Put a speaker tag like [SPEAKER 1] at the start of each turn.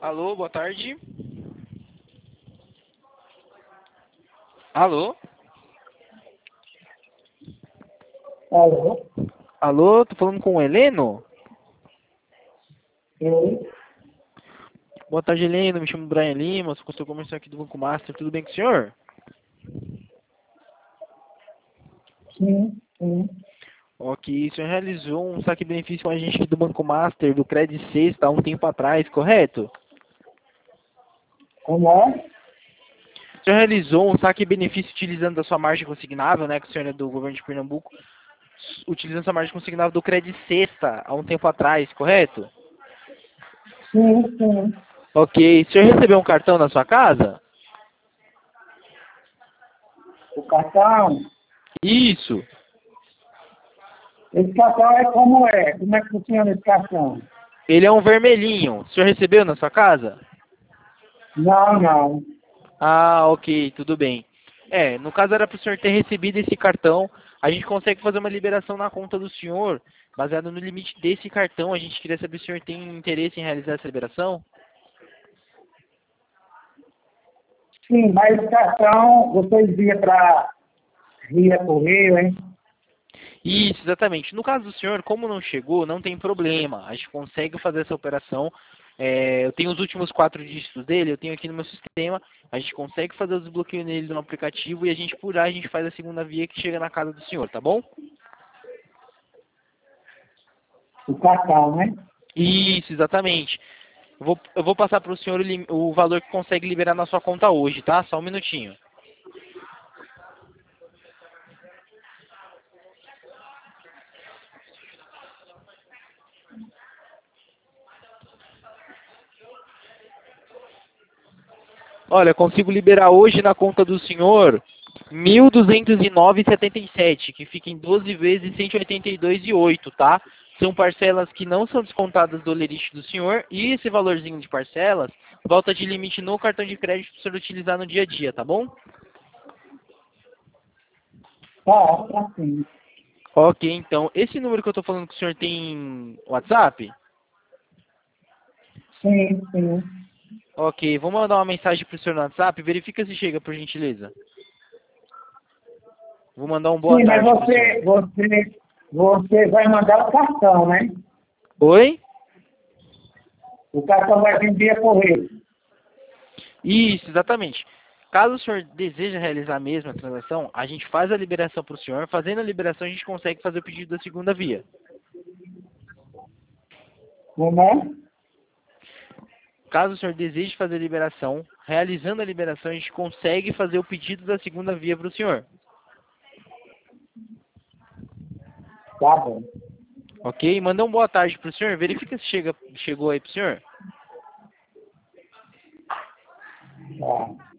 [SPEAKER 1] Alô, boa tarde. Alô?
[SPEAKER 2] Alô?
[SPEAKER 1] Alô, tô falando com o Heleno?
[SPEAKER 2] Oi?
[SPEAKER 1] Boa tarde, Heleno. Me chamo Brian Lima, sou consultor comercial aqui do Banco Master. Tudo bem com o senhor?
[SPEAKER 2] Sim, sim.
[SPEAKER 1] Ok, o senhor realizou um saque benefício com a gente do Banco Master, do Credit Sexta, há um tempo atrás, correto?
[SPEAKER 2] Como é?
[SPEAKER 1] O senhor realizou um saque benefício utilizando a sua margem consignável, né, que o senhor é do governo de Pernambuco, utilizando a sua margem consignável do Credit Sexta, há um tempo atrás, correto?
[SPEAKER 2] Sim, sim.
[SPEAKER 1] Ok, o senhor recebeu um cartão na sua casa?
[SPEAKER 2] O cartão,
[SPEAKER 1] Isso.
[SPEAKER 2] esse cartão é como é? Como é que funciona esse cartão?
[SPEAKER 1] Ele é um vermelhinho. O senhor recebeu na sua casa?
[SPEAKER 2] Não, não.
[SPEAKER 1] Ah, ok, tudo bem. No caso era para o senhor ter recebido esse cartão. A gente consegue fazer uma liberação na conta do senhor, baseado no limite desse cartão. A gente queria saber se o senhor tem interesse em realizar essa liberação.
[SPEAKER 2] Sim, mas esse cartão você envia para Via Correio, hein?
[SPEAKER 1] Isso, exatamente. No caso do senhor, como não chegou, não tem problema. A gente consegue fazer essa operação. Eu tenho os últimos 4 dígitos dele, eu tenho aqui no meu sistema. A gente consegue fazer o desbloqueio nele no aplicativo e a gente, por aí, a gente faz a segunda via que chega na casa do senhor, tá bom?
[SPEAKER 2] O cartão, né?
[SPEAKER 1] Isso, exatamente. Eu vou passar para o senhor o valor que consegue liberar na sua conta hoje, tá? Só um minutinho. Olha, eu consigo liberar hoje na conta do senhor 1.209,77, que fica em 12 vezes 182,8, tá? São parcelas que não são descontadas do lerite do senhor e esse valorzinho de parcelas volta de limite no cartão de crédito para o senhor utilizar no dia a dia, tá bom?
[SPEAKER 2] Tá sim.
[SPEAKER 1] Ok, então, esse número que eu tô falando que o senhor tem WhatsApp?
[SPEAKER 2] Sim, sim.
[SPEAKER 1] Ok, vou mandar uma mensagem pro senhor no WhatsApp, verifica se chega, por gentileza. Vou mandar um boa
[SPEAKER 2] Sim, mas
[SPEAKER 1] tarde pro senhor.
[SPEAKER 2] você vai mandar o cartão, né?
[SPEAKER 1] Oi?
[SPEAKER 2] O cartão vai vir via correio.
[SPEAKER 1] Isso, exatamente. Caso o senhor deseja realizar a mesma transação, a gente faz a liberação para o senhor. Fazendo a liberação, a gente consegue fazer o pedido da segunda via.
[SPEAKER 2] Como é?
[SPEAKER 1] Caso o senhor deseje fazer a liberação, realizando a liberação, a gente consegue fazer o pedido da segunda via para o senhor.
[SPEAKER 2] Tá bom.
[SPEAKER 1] Ok? Manda um boa tarde para o senhor. Verifica se chegou aí para o senhor.
[SPEAKER 2] Tá.